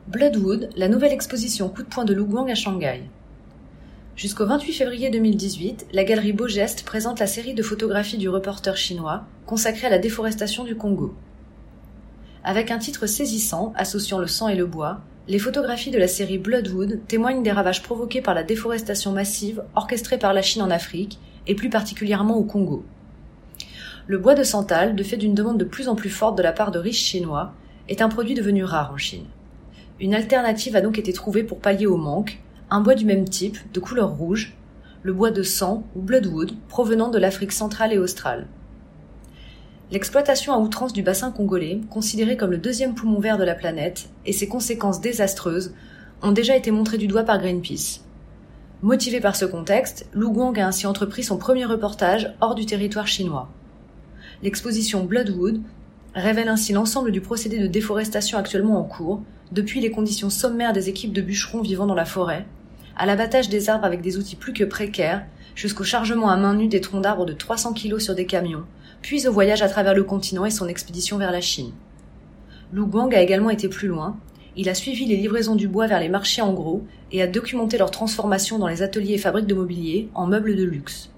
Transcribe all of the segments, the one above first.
Bloodwood, la nouvelle exposition coup de poing de Lu Guang à Shanghai. Jusqu'au 28 février 2018, la galerie Beau Geste présente la série de photographies du reporter chinois consacrée à la déforestation du Congo. Avec un titre saisissant associant le sang et le bois, les photographies de la série Bloodwood témoignent des ravages provoqués par la déforestation massive orchestrée par la Chine en Afrique, et plus particulièrement au Congo. Le bois de santal, de fait d'une demande de plus en plus forte de la part de riches Chinois, est un produit devenu rare en Chine. Une alternative a donc été trouvée pour pallier au manque, un bois du même type, de couleur rouge, le bois de sang ou bloodwood, provenant de l'Afrique centrale et australe. L'exploitation à outrance du bassin congolais, considéré comme le deuxième poumon vert de la planète, et ses conséquences désastreuses, ont déjà été montrées du doigt par Greenpeace. Motivé par ce contexte, Lu Guang a ainsi entrepris son premier reportage hors du territoire chinois. L'exposition Bloodwood révèle ainsi l'ensemble du procédé de déforestation actuellement en cours, depuis les conditions sommaires des équipes de bûcherons vivant dans la forêt, à l'abattage des arbres avec des outils plus que précaires, jusqu'au chargement à main nue des troncs d'arbres de 300 kg sur des camions, puis au voyage à travers le continent et son expédition vers la Chine. Lu Guang a également été plus loin. Il a suivi les livraisons du bois vers les marchés en gros et a documenté leur transformation dans les ateliers et fabriques de mobilier en meubles de luxe.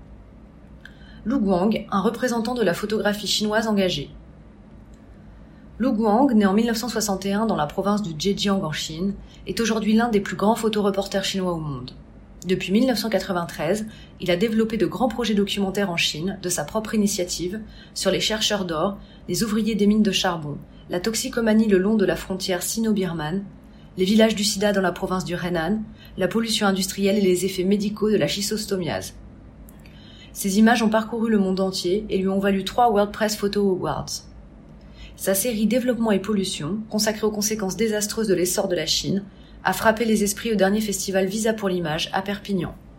Lu Guang, un représentant de la photographie chinoise engagée. Lu Guang, né en 1961 dans la province du Zhejiang en Chine, est aujourd'hui l'un des plus grands photoreporters chinois au monde. Depuis 1993, il a développé de grands projets documentaires en Chine, de sa propre initiative, sur les chercheurs d'or, les ouvriers des mines de charbon, la toxicomanie le long de la frontière sino-birmane, les villages du sida dans la province du Henan, la pollution industrielle et les effets médicaux de la schistostomiase. Ces images ont parcouru le monde entier et lui ont valu 3 World Press Photo Awards. Sa série Développement et pollution, consacrée aux conséquences désastreuses de l'essor de la Chine, a frappé les esprits au dernier festival Visa pour l'image à Perpignan.